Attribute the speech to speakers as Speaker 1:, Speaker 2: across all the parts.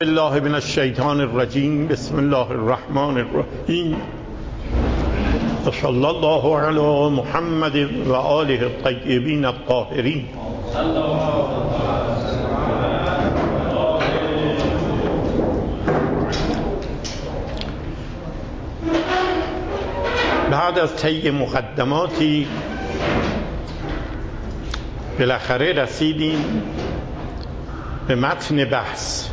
Speaker 1: الله من الشیطان الرجیم. بسم الله الرحمن الرحیم. صلی الله علی محمد و آله الطیبین الطاهرین. بعد از طی مقدماتی بالاخره رسیدیم به متن بحث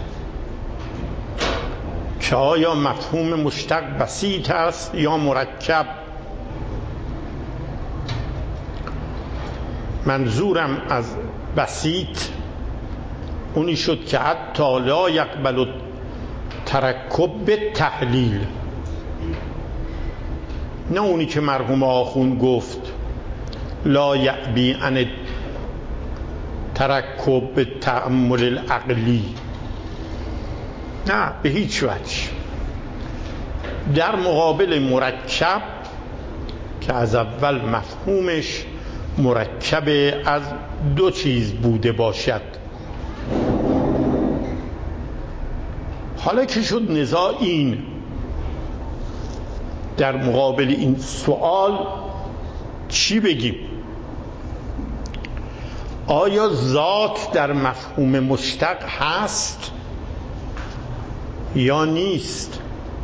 Speaker 1: که آیا مفهوم مشتق بسیط است یا مرکب. منظورم از بسیط اونی شد که حتی لا یقبل ترکب به تحلیل، نه اونی که مرحوم آخوند گفت لا یعبی عن ترکب به تأمل العقلی، نه به هیچ وجه. در مقابل مرکب که از اول مفهومش مرکب از دو چیز بوده باشد. حالا که شد نزاع این، در مقابل این سوال چی بگیم؟ آیا ذات در مفهوم مشتق هست یا نیست؟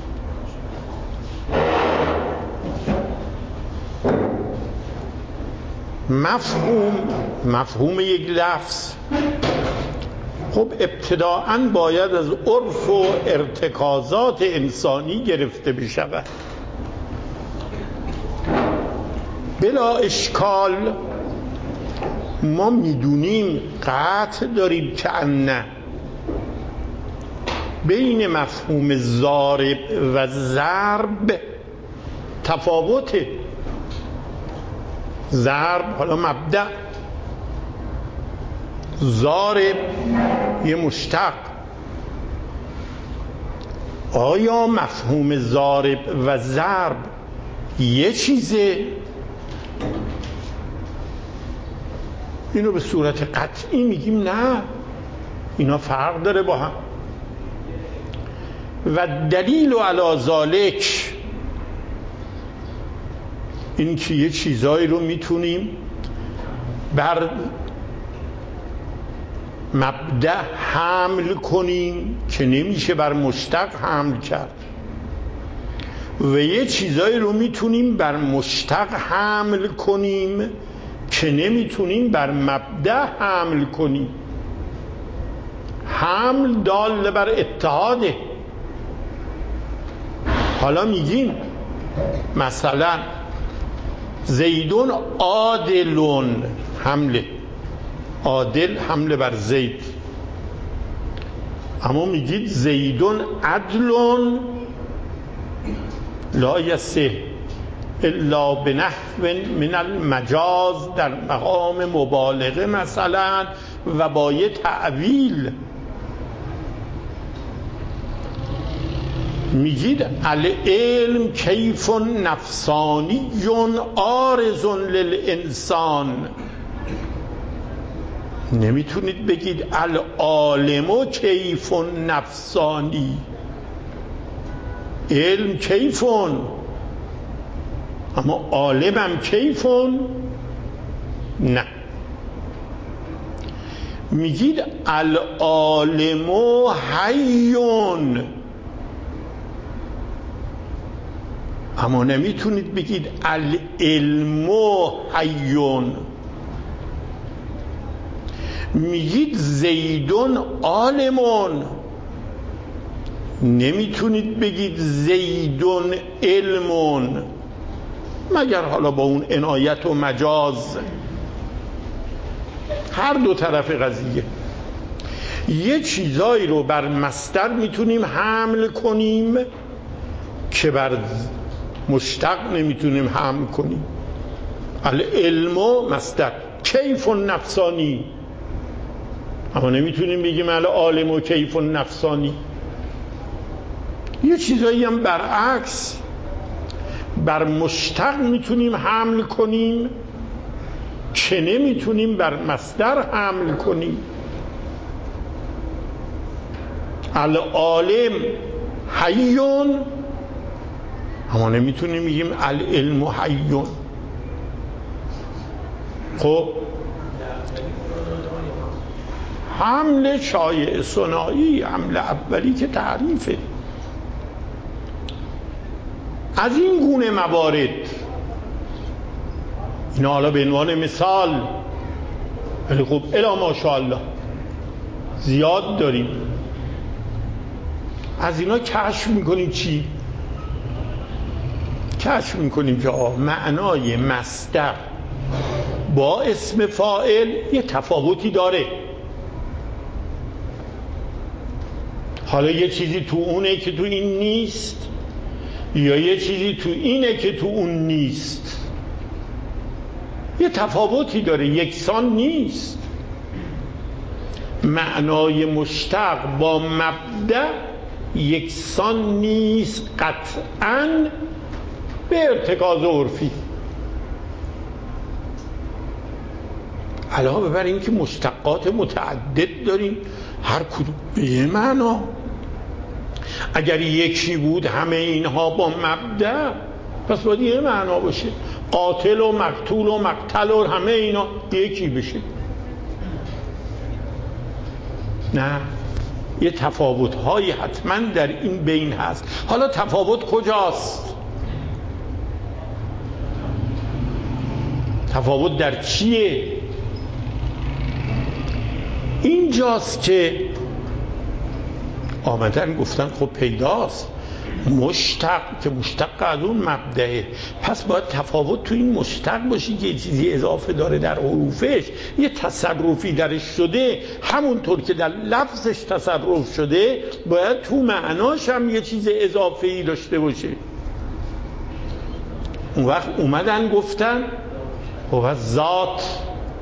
Speaker 1: مفهوم یک لفظ خب ابتداءً باید از عرف و ارتکازات انسانی گرفته بشود. بلا اشکال ما میدونیم، قطع داریم که نه بین مفهوم ضارب و ضرب تفاوته. ضرب حالا مبدأ، ضارب یه مشتق. آیا مفهوم ضارب و ضرب یه چیزه؟ اینو به صورت قطعی میگیم نه، اینا فرق داره با هم. و دلیل علی ذالک این که یه چیزایی رو میتونیم بر مبدأ حمل کنیم که نمیشه بر مشتق حمل کرد، و یه چیزایی رو میتونیم بر مشتق حمل کنیم که نمیتونیم بر مبدأ حمل کنیم. حمل دال بر اتحاده. حالا میگیم مثلا زیدون عادلون، حمله عادل حمله بر زید، اما میگید زیدون عدلون لا یصح الا بنحو من المجاز، در مقام مبالغه مثلا و با یه تعویل. میگید العلم کیف نفسانی عارض للانسان، نمیتونید بگید العالم کیف نفسانی. علم کیفون اما عالمم کیفون نه. میگید العالم حیون، اما نمیتونید بگید العلم حیون. میگید زیدون عالمون، نمیتونید بگید زیدون علمون، مگر حالا با اون عنایت و مجاز. هر دو طرف قضیه. یه چیزایی رو بر مصدر میتونیم حمل کنیم که بر مشتق نمیتونیم حمل کنیم. العلم مصدر کیف نفسانی، اما نمیتونیم بگیم العالم و کیف نفسانی. یه چیزایی هم برعکس بر مشتق میتونیم حمل کنیم که نمیتونیم بر مصدر حمل کنیم. العالم حیون، اما نمیتونیم میگیم العلم حیون. خب حمل شایع ثنایی، حمل اولی که تعریفه. از این گونه موارد اینا حالا به عنوان مثال، ولی خب الا ماشاءالله زیاد داریم. از اینا کشف میکنیم چی؟ کشف میکنیم که معنای مصدر با اسم فاعل یه تفاوتی داره. حالا یه چیزی تو اونه که تو این نیست، یا یه چیزی تو اینه که تو اون نیست. یه تفاوتی داره، یکسان نیست. معنای مشتق با مبدأ یکسان نیست قطعاً به ارتکاز عرفی. علاوه بر این که مشتقات متعدد داریم، هر کدوم به یه معنا. اگر یکی بود همه اینها با مبدأ، پس باید یه معنا باشه. قاتل و مقتول و مقتل و همه اینا یکی بشه. نه، یه تفاوت‌هایی حتما در این بین هست. حالا تفاوت کجاست؟ تفاوت در چیه؟ اینجاست که آمدن گفتن خب پیداست، مشتق که مشتق از اون مبدأه، پس باید تفاوت تو این مشتق باشی که یه چیزی اضافه داره در حروفش، یه تصرفی درش شده، همونطور که در لفظش تصرف شده باید تو معناش هم یه چیز اضافه‌ای داشته باشه. اون وقت اومدن گفتن خب ذات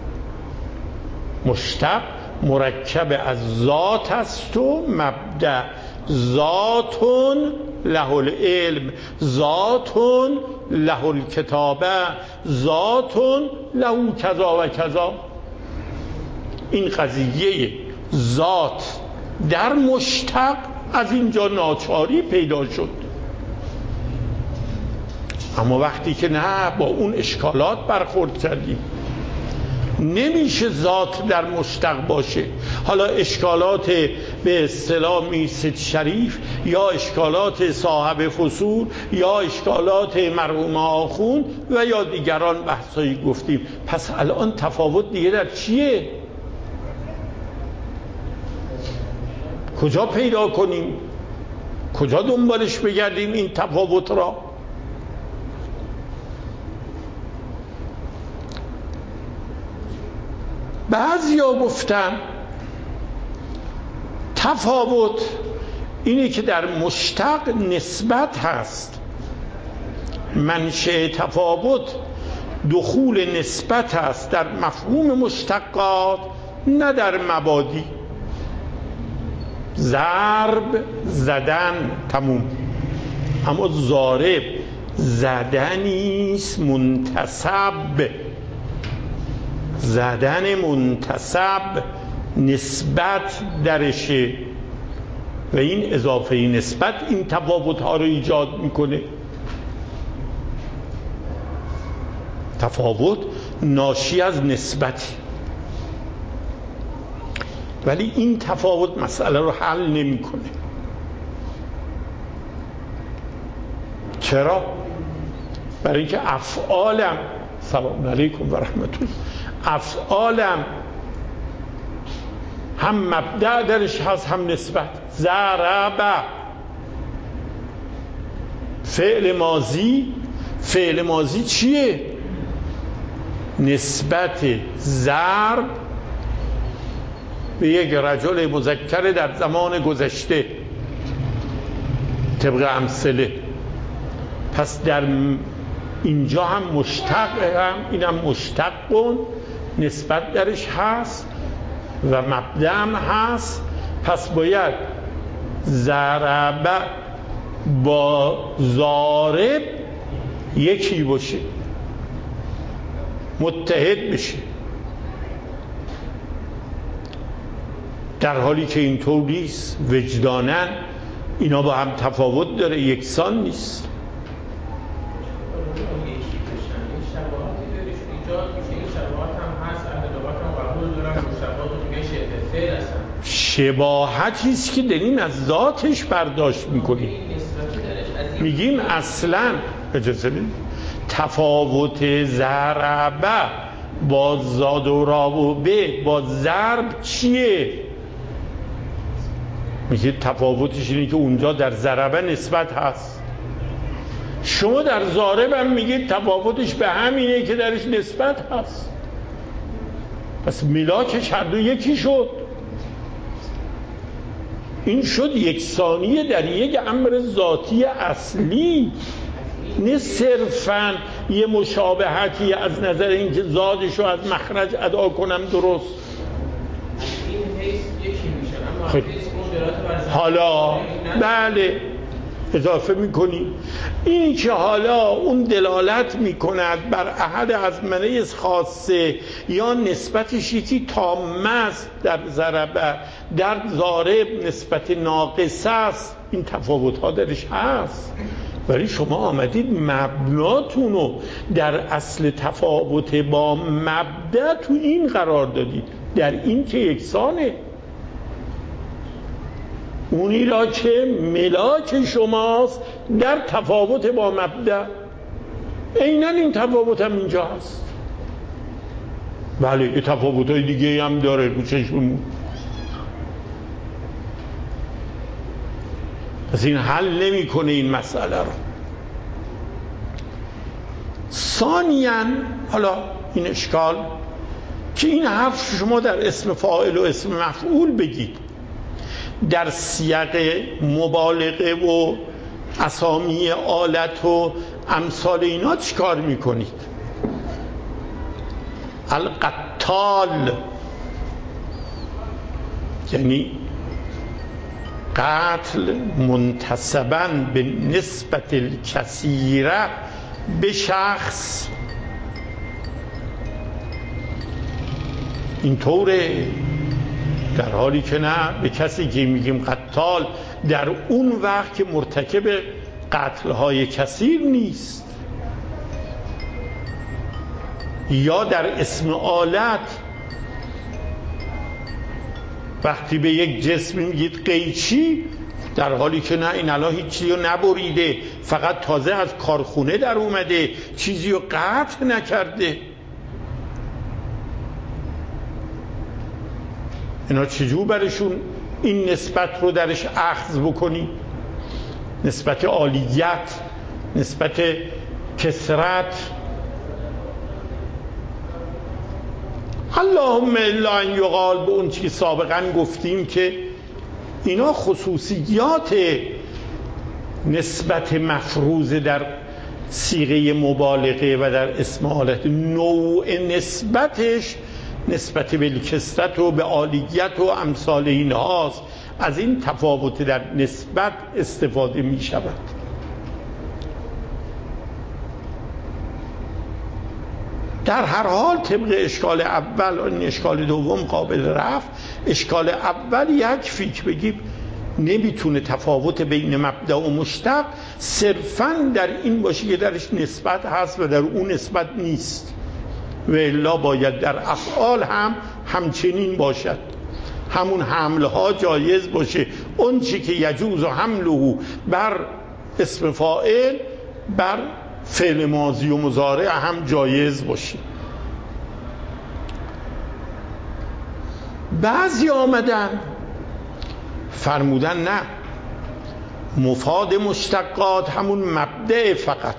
Speaker 1: مشتق مرکب از ذات است و مبدأ. ذاتون له العلم، ذاتون له الکتابه، ذاتون له کذا و کذا. این قضیه ذات در مشتق از اینجا ناچاری پیدا شد. اما وقتی که نه، با اون اشکالات برخورد کردیم، نمیشه ذات در مشتق باشه. حالا اشکالات به اصطلاح میرسید شریف، یا اشکالات صاحب فصول، یا اشکالات مرحوم آخوند و یا دیگران بحثایی گفتیم. پس الان تفاوت دیگه در چیه؟ کجا پیدا کنیم؟ کجا دنبالش بگردیم این تفاوت را؟ بعضیا گفتن تفاوت اینه که در مشتق نسبت هست. منشأ تفاوت دخول نسبت هست در مفهوم مشتقات، نه در مبادی. ضرب زدن تموم، اما ضارب زدنیست منتسب. زدن منتسب نسبت درشه و این اضافه نسبت این تفاوت ها رو ایجاد میکنه. تفاوت ناشی از نسبت، ولی این تفاوت مسئله رو حل نمیکنه. چرا؟ برای اینکه افعالم، سلام علیکم و رحمت الله، افعالم هم مبدأ درش هست هم نسبت. ضرب فعل ماضی، فعل ماضی چیه؟ نسبت ضرب به یک رجل مذکر در زمان گذشته طبق امثله. پس در اینجا هم مشتق، هم اینم مشتق کن، نسبت درش هست و مبدأ هم هست. پس باید ضرب با ضارب یکی باشه، متحد بشه. در حالی که اینطور نیست. وجداناً اینا با هم تفاوت داره، یکسان نیست. شباهتی است که داریم از ذاتش برداشت میکنیم. میگیم اصلا اجازه بدید تفاوت ضربه با زاد و راب و به با ضرب چیه؟ میگه تفاوتش اینه که اونجا در ضربه نسبت هست، شما در ضارب هم میگید تفاوتش به همینه که درش نسبت هست. پس ملاکش هر دو یکی شد. این شد یکسانی در یک امر ذاتی اصلی، نه صرفاً یه مشابهتی از نظر اینکه زادشو از مخرج ادا کنم درست.
Speaker 2: این حیث یکی میشه اما حیث اون دلالت بر
Speaker 1: حالا بله اضافه میکنی این که حالا اون دلالت میکند بر احد از منه خاصه یا نسبتش یکی تامه است در ضربه، در ضارب نسبت ناقصه است، این تفاوت ها درش هست. ولی شما آمدید مبناتونو در اصل تفاوت با مبدأ تو این قرار دادید، در این که یکسانه. اونی را که ملاک شماست در تفاوت با مبدأ، عیناً این تفاوت هم اینجا هست. بله یه تفاوت‌های دیگه هم داره رو چشممون. پس این حل نمی‌کنه این مسئله رو. ثانیاً حالا این اشکال که این حرف شما در اسم فاعل و اسم مفعول بگید، در سیاق مبالغه و اسامی آلت و امثال اینا چیکار میکنید؟ القتال یعنی قتل منتسباً به نسبت الکثیره به شخص، اینطوره. در حالی که نه، به کسی که میگیم قتال در اون وقت که مرتکب قتل‌های کثیر نیست. یا در اسم آلت وقتی به یک جسم میگید قیچی، در حالی که نه، این الان هیچی رو نبریده، فقط تازه از کارخونه در اومده، چیزی رو قطع نکرده. اینا چجور برشون این نسبت رو درش اخذ بکنی؟ نسبت عالیت، نسبت کثرت. اللهم الا ان یقال به اون چی سابقا گفتیم که اینا خصوصیات نسبت مفروض در صیغه مبالغه و در اسم آلت، نوع نسبتش نسبت به کثرت و به عالیت و امثال این هاست. از این تفاوت در نسبت استفاده می شود. در هر حال طبق اشکال اول و این اشکال دوم قابل رفع. اشکال اول یکفی که بگیم نمیتونه تفاوت بین مبدأ و مشتق صرفاً در این باشه که درش نسبت هست و در اون نسبت نیست، و الا باید در افعال هم همچنین باشد. همون حملها جایز باشه، اون چی که یجوز و حمله بر اسم فاعل بر فعل ماضی و مضارع هم جایز باشه. بعضی آمدن فرمودن نه، مفاد مشتقات همون مبدأ فقط،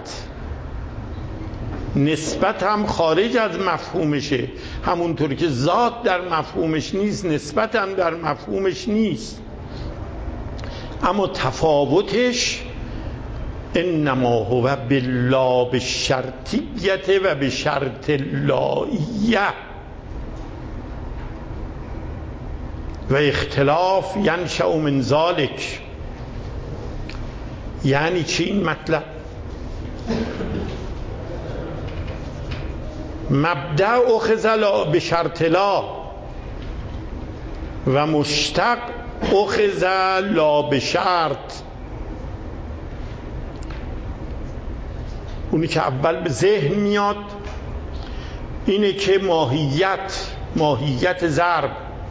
Speaker 1: نسبت هم خارج از مفهومشه، همونطور که ذات در مفهومش نیست نسبت هم در مفهومش نیست. اما تفاوتش انما هو بالله بالشرطیت و بشرط اللائیه و اختلاف ینشأ من ذلک. یعنی چی این مطلب؟ مبدأ اخذ به شرط لا، و مشتق اخذ لا به شرط. اونی که اول به ذهن میاد اینه که ماهیت ضرب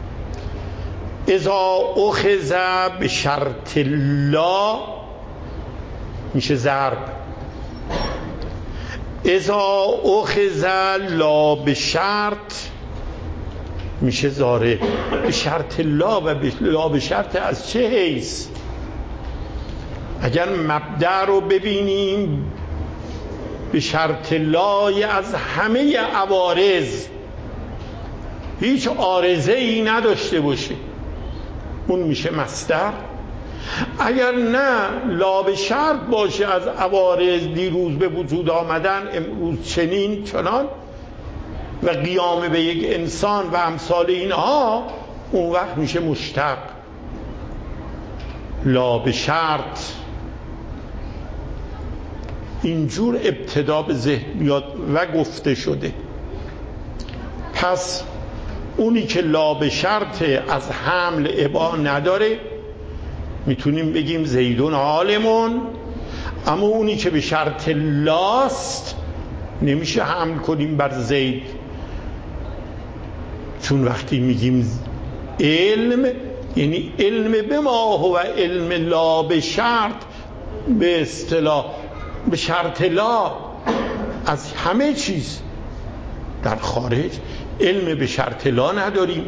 Speaker 1: اذا اخذ به شرط لا میشه ضرب، اذا اخذ لا به شرط میشه ضارب. به شرط لا و لا به شرط از چه حیث؟ اگر مبدأ رو ببینیم به شرط لای از همه عوارض هیچ عارضه ای نداشته باشه اون میشه مصدر. اگر نه لا به شرط باشه از عوارض دیروز به وجود آمدن امروز چنین چنان و قیام به یک انسان و امثال اینها، اون وقت میشه مشتق. لا به شرط اینجور ابتدا به ذهن میاد و گفته شده. پس اونی که لا به شرط از حمل ابا نداره میتونیم بگیم زیدون عالمون، اما اونی که به شرط لاست نمیشه حمل کنیم بر زید، چون وقتی میگیم علم یعنی علم به ما هو علم لا به شرط، به اصطلاح به شرط لا از همه چیز. در خارج علم به شرط لا نداریم.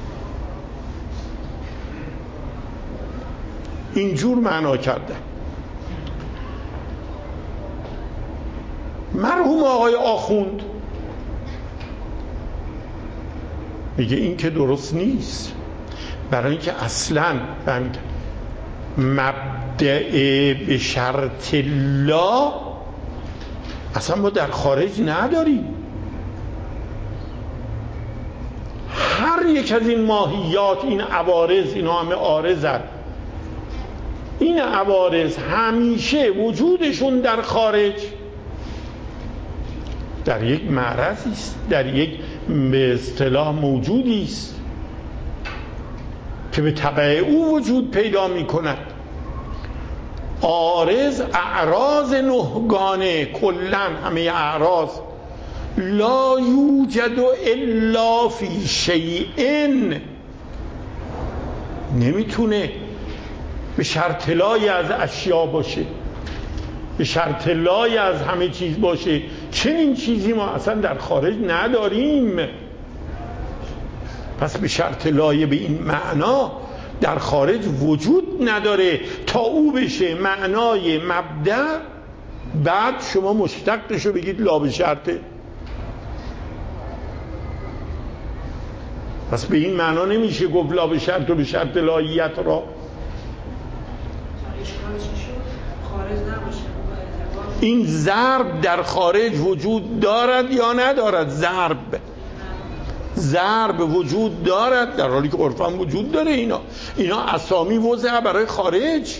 Speaker 1: اینجور معنا کردن. مرحوم آقای آخوند میگه این که درست نیست، برای اینکه اصلا مبدأ به شرط لا اصلا ما در خارج نداریم. هر یک از این ماهیات، این عوارض، اینا همه عارضن. این عوارض همیشه وجودشون در خارج در یک معرضی است، در یک به اصطلاح موجودی است که به تبع او وجود پیدا می کند. عارض اعراض نهگانه، کلن همه اعراض لا یوجد الا فی شیئن، نمیتونه به شرط لای از اشیا باشه، به شرط لای از همه چیز باشه. چنین چیزی ما اصلا در خارج نداریم. پس به شرط لای به این معنا در خارج وجود نداره تا او بشه معنای مبدأ، بعد شما مشتقشو بگید لا به شرطه. پس به این معنا نمیشه گفت لا به شرط و به شرط لاییت را. این ضرب در خارج وجود دارد یا ندارد؟ ضرب وجود دارد، در حالی که عرفاً وجود داره. اینا اسامی وضع برای خارج،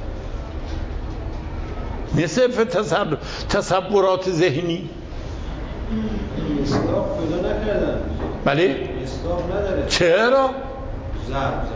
Speaker 1: نه صرف تصورات ذهنی.
Speaker 3: مصداق پیدا نکردن.
Speaker 1: بله؟
Speaker 3: مصداق نداره.
Speaker 1: چرا؟
Speaker 3: ضرب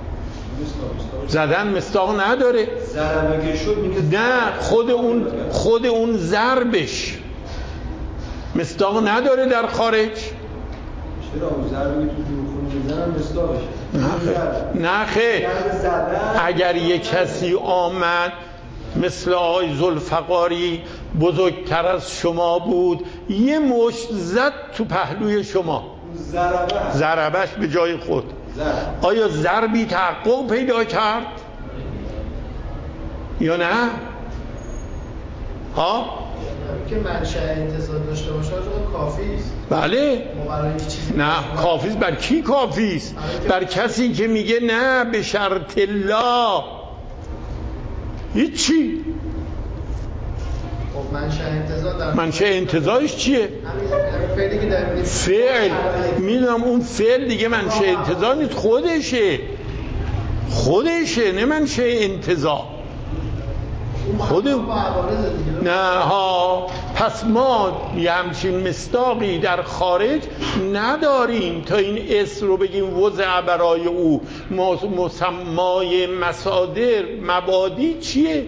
Speaker 1: زدن مصداق نداره.
Speaker 3: ضرب اگه شد میگه
Speaker 1: نه، خود اون ضربش مصداق نداره در خارج.
Speaker 3: چرا اون ضربی تو جورخونه بزنن مصداقشه؟
Speaker 1: نه خیر. اگر یک کسی آمد مثل آقای ذوالفقاری بزرگتر از شما بود یه مشت زد تو پهلوی شما، ضربش به جای خود، آیا ضربی تحقق پیدا کرد یا نه؟ ها؟
Speaker 4: که منشأ انتزاع داشته باشه کافی است.
Speaker 1: بله. نه کافی است. بر کی کافی است؟ بر کسی که میگه نه به شرط لا هیچی. منشأ انتزاعش چیه؟ فعل. میدونم اون فعل دیگه منشأ انتزاع نیست، خودشه نه منشأ انتزاع. نه ها، پس ما یه همچین مصداقی در خارج نداریم تا این اسم رو بگیم وضع برای او. مسمای مصادر مبادی چیه؟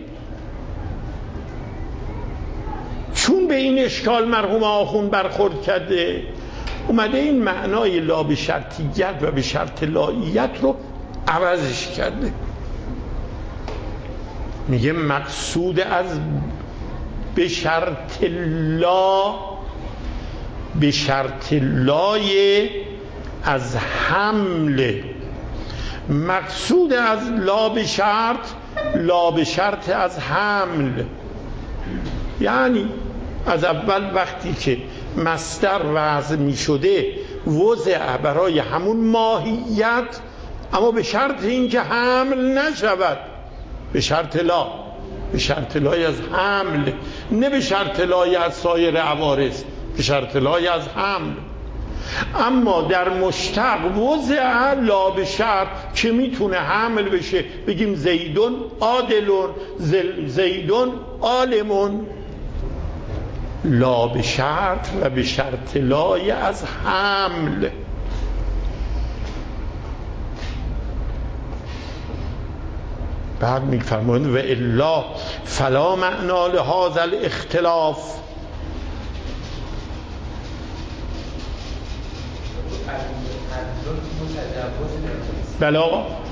Speaker 1: چون به این اشکال مرحوم آخوند برخورد کرده، اومده این معنای لا به شرطیت و به شرط لاییت رو عوضش کرده. میگه مقصود از به شرط لا، به شرط لای از حمل، مقصود از لا به شرط، لا به شرط از حمل. یعنی از اول وقتی که مصدر وضع می شده وضع برای همون ماهیت، اما به شرط این که حمل نشود، به شرط لا، به شرط لای از حمل، نه به شرط لای از سایر عوارض، به شرط لای از حمل. اما در مشتق وضع لا به شرط که میتونه حمل بشه، بگیم زیدون عادلون، زیدون عالمون، لا به شرط و به شرط لای از حمل. بعد میفرمایند و الا فلا معنا لهذا الاختلاف. بله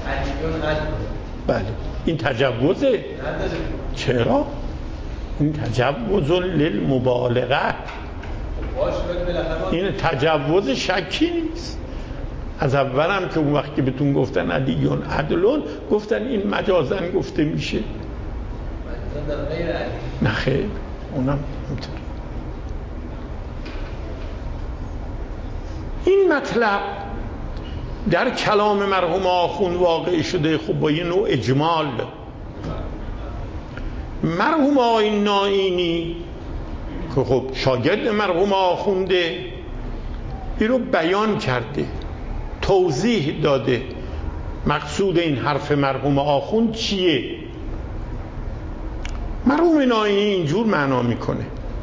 Speaker 1: بله این تجوزه. چرا؟ این تجوز للمبالغه، این تجوز شکی نیست. از اول هم که اون وقت که بهتون گفتن علیون عدلون، گفتن این مجازن گفته میشه. نه خیر، اونم اینطور. این مطلب در کلام مرحوم آخوند واقع شده. خب با یه نوع اجمال مرحوم آقای نائینی که خب شاگرد مرحوم آخونده، این رو بیان کرده، توضیح داده مقصود این حرف مرحوم آخوند چیه. مرحوم نائینی اینجور معنا میکنه،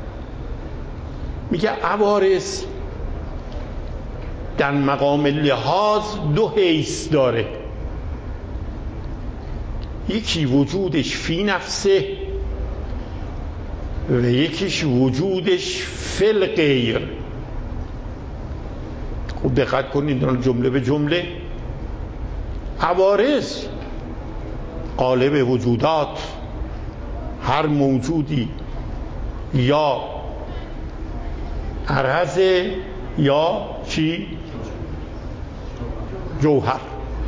Speaker 1: میگه عوارض در مقام لحاظ دو حیث داره، یکی وجودش فی نفسه و یکیش وجودش فی الغیر. خوب دقت کنید جمله به جمله. عوارض قالب وجودات، هر موجودی یا عرض یا چی؟ جوهر.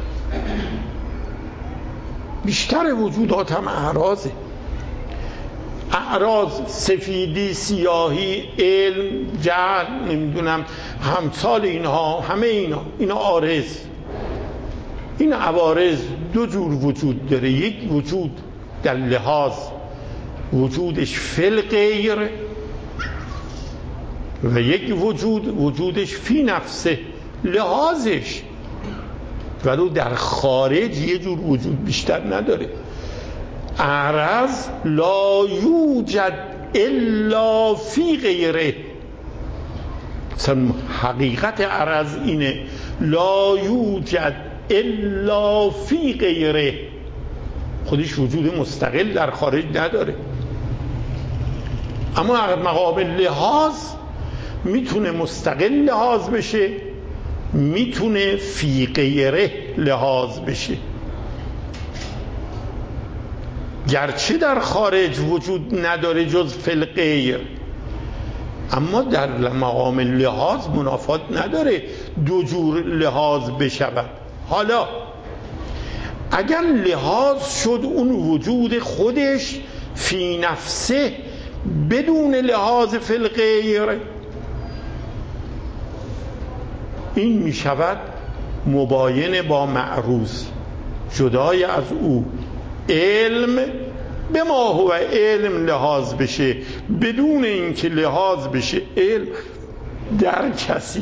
Speaker 1: بیشتر وجودات هم اعراضه. اعراض سفیدی، سیاهی، علم، جهل، نمیدونم همسال اینها، همه اینا عارض. این عوارض دو جور وجود داره، یک وجود در لحاظ وجودش فی الغیر و یک وجودش فی نفسه لحاظش، ولو در خارج یه جور وجود بیشتر نداره. اعرض لا یوجد الا فی غیره. مثلا حقیقت اعرض اینه، لا یوجد الا فی غیره، خودش وجود مستقل در خارج نداره. اما مقام لحاظ میتونه مستقل لحاظ بشه، میتونه فی غیره لحاظ بشه. گرچه در خارج وجود نداره جز فی الغیر، اما در مقام لحاظ منافات نداره دو جور لحاظ بشود. حالا اگر لحاظ شد اون وجود خودش فی نفسه بدون لحاظ فی الغیر، این می شود مباین با معروض، جدای از او علم به ما هو علم لحاظ بشه، بدون اینکه لحاظ بشه علم در کسی.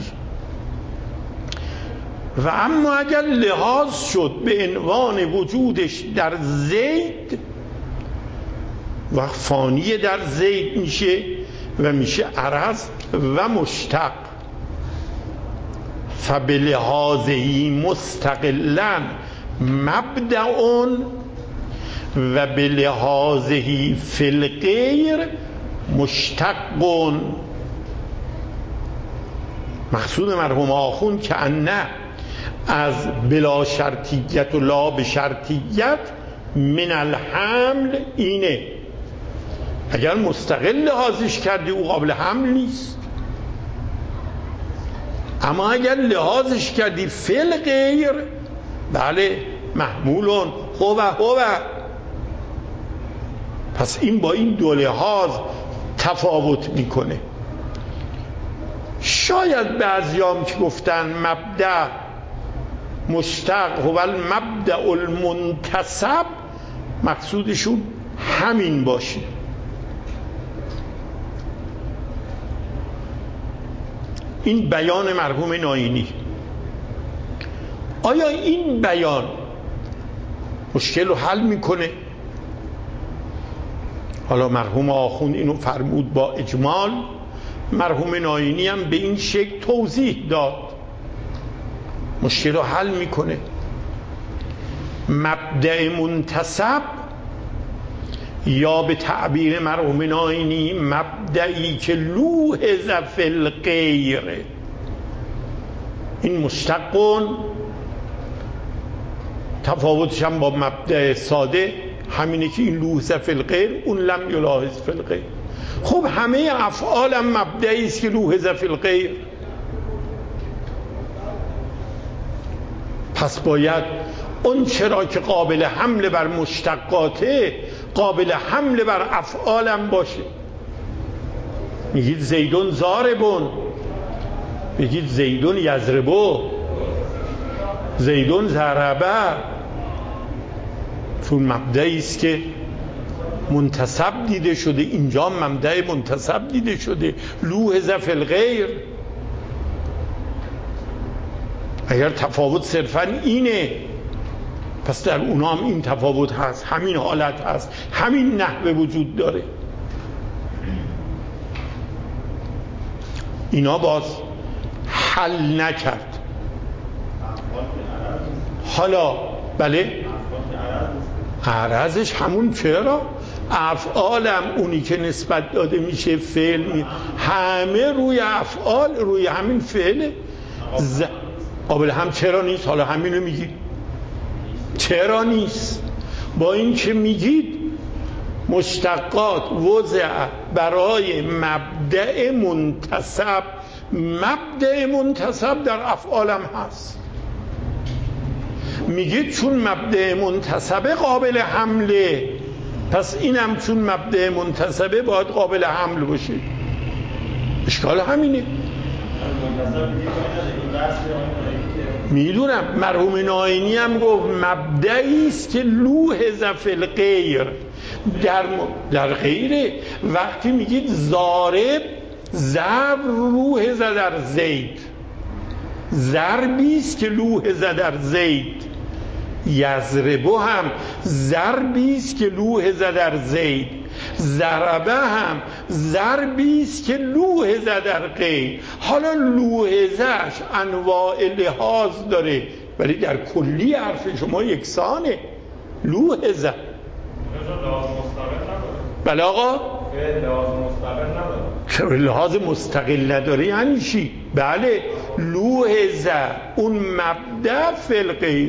Speaker 1: و اما اگر لحاظ شد به عنوان وجودش در زید و فانی در زید میشه، و میشه عرض و مشتق. فبلحاظه مستقلا مبدأ و بلحاظه فی الغیر مشتق. مقصود مرحوم آخوند که نه از بلا شرطیت و لا به شرطیت من الحمل اینه، اگر مستقل لحاظش کردی او قابل حمل نیست، اما اگر لحاظش کردی فی الغیر بله محمولون هو. پس این با این دو لحاظ تفاوت میکنه. شاید بعضیام که گفتن مبدأ مشتق هو المبدأ المنتسب مقصودشون همین باشه. این بیان مرحوم ناینی. آیا این بیان مشکل رو حل میکنه؟ حالا مرحوم آخوند اینو فرمود با اجمال، مرحوم ناینی هم به این شکل توضیح داد. مشکل رو حل میکنه. مبدأ منتسب یا به تعبیر مرحوم ناینی مبدئی که لوحظ فی الغیر، این مشتقون. تفاوتش هم با مبدأ ساده همینه که این لوحظ فی الغیر اون لم یلاحظ فی الغیر. خب همه افعال هم مبدئی است که لوحظ فی الغیر. پس باید اون چرا که قابل حمل بر مشتقاته قابل حمل بر افعالم باشه. میگید زیدون ضاربون، میگید زیدون یضربو، زیدون ضربه، چون مبدئی است که منتسب دیده شده، اینجا مبدأ منتسب دیده شده، لوحظ فی الغیر. اگر تفاوت صرفا اینه پس در اونا هم این تفاوت هست، همین حالت هست، همین نحوه وجود داره. اینا باز حل نکرد. حالا بله عرضش همون چرا افعالم اونی که نسبت داده میشه فعل همه روی افعال روی همین فعله. قابل هم چرا نیست؟ حالا همینو میگید چرا نیست؟ با این که میگید مشتقات وضع برای مبدأ منتسب، مبدأ منتسب در افعالم هست. میگید چون مبدأ منتسبه قابل حمله، پس اینم چون مبدأ منتسبه باید قابل حمل باشه. اشکال همینه. میدونم مرحوم ناینی هم گفت مبدئی است که لوحظ فی الغیر. در غیره وقتی میگید ضارب، ضرب لوحظ در زید، ضربی است که لوحظ در زید. یضربو هم ضربی است که لوحظ در زید. ضربه هم ضربی است که لوحظ در غیر. حالا لوحظش انواع لحاظ داره ولی در کلی حرف شما یکسانه. لوحظه بله آقا لحاظ مستقل نداره یعنی چی؟ بله لوحظه اون مبدأ فی الغیر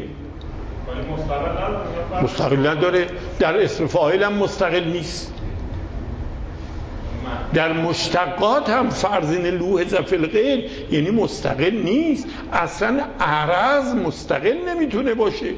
Speaker 1: مستقل نداره. در اسم فاعل هم مستقل نیست، در مشتقات هم فرضین لوحظ فی الغیر یعنی مستقل نیست. اصلا عرض مستقل نمیتونه باشه.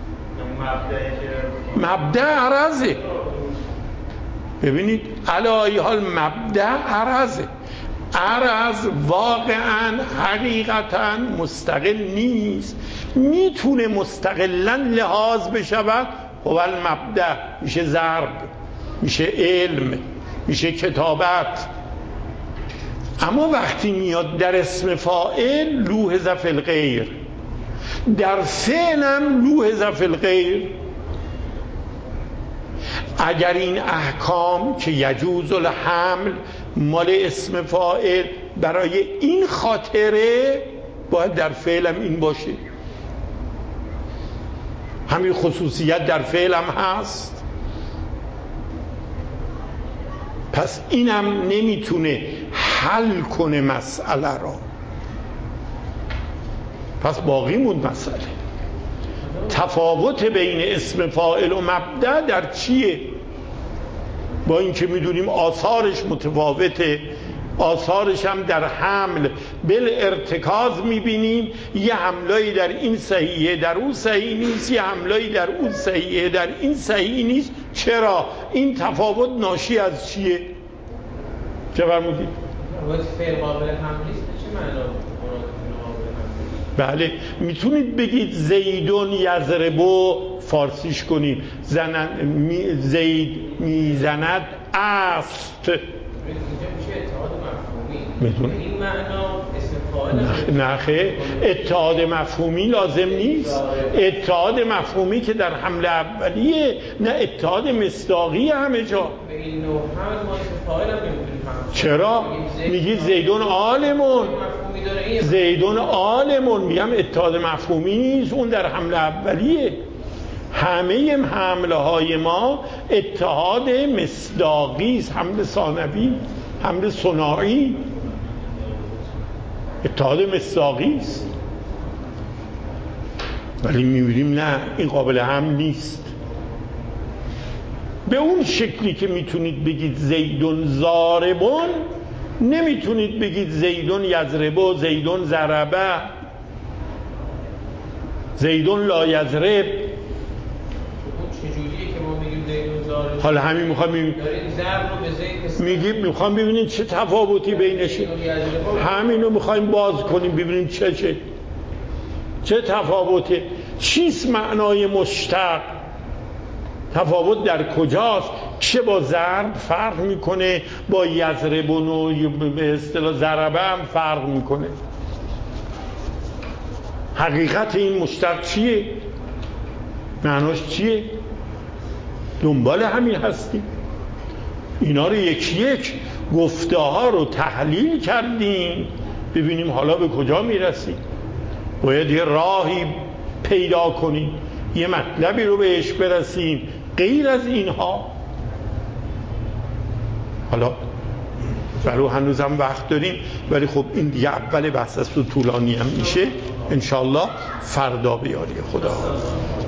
Speaker 1: مبدأ عرضه. ببینید علی حال مبدأ عرضه. عرض واقعا حقیقتا مستقل نیست، میتونه مستقلا لحاظ بشود. هو المبدأ میشه ضرب، میشه علم، میشه کتابت. اما وقتی میاد در اسم فاعل لوحظ فی الغیر، در فعل هم لوحظ فی الغیر. اگر این احکام که یجوز الحمل مال اسم فاعل برای این خاطره باید در فعلم این باشه. همین خصوصیت در فعلم هست. پس اینم نمیتونه حل کنه مسئله را. پس باقی موند مسئله. تفاوت بین اسم فاعل و مبدأ در چیه؟ با اینکه میدونیم آثارش متفاوته، آثارش هم در حمل بالارتکاز میبینیم. یه حملایی در این صحیحه در اون صحیح نیست، یه حملایی در اون صحیحه در این صحیح نیست. چرا؟ این تفاوت ناشی از چیه؟ چه فرمودید؟
Speaker 2: فعل قابل حمل نیست چه معنا؟
Speaker 1: بله میتونید بگید زیدون یضربو فارسیش کنیم زید میزند است.
Speaker 2: اینجا میشه اتحاد مفهومی.
Speaker 1: میتونه
Speaker 2: این معنا اسم فاعل
Speaker 1: نه خیر، اتحاد مفهومی لازم نیست. اتحاد مفهومی که در حمله اولیه، نه اتحاد مصداقی همه جا.
Speaker 2: به این نوع هم ما اسم فاعل هم نمیتونیم فهم.
Speaker 1: چرا؟ میگید زیدون عالمون، زیدون عالمون. میگم اتحاد مفهومی نیست، اون در حمله اولیه. همه حمله های ما اتحاد مصداقی است، حمله ثانوی، حمله ثنایی، اتحاد مصداقی است. ولی میبینیم نه، این قابل هم نیست. به اون شکلی که میتونید بگید زیدون ضاربون، نمیتونید بگید زیدون یضربو، زیدون ضربه، زیدون لا یضرب.
Speaker 2: چجوریه که ما میگیم زیدون ضارب؟
Speaker 1: حالا همین میخوام میگیم میخوام ببینید چه تفاوتی بینشه. همینو میخوایم باز کنیم ببینیم چه تفاوته. چیست معنای مشتق؟ تفاوت در کجاست؟ چه با ضرب فرق میکنه، با یضربون و به اصطلاح ضربه هم فرق میکنه. حقیقت این مشتق چیه؟ معناش چیه؟ دنبال همین هستیم. اینا رو یک یک گفته ها رو تحلیل کردیم، ببینیم حالا به کجا میرسیم. باید یه راهی پیدا کنیم، یه مطلبی رو بهش برسیم غیر از اینها. حالا برای هنوز هم وقت داریم، ولی خب این دیگه اول بحث است و طولانی هم میشه. انشالله فردا به یاری خدا.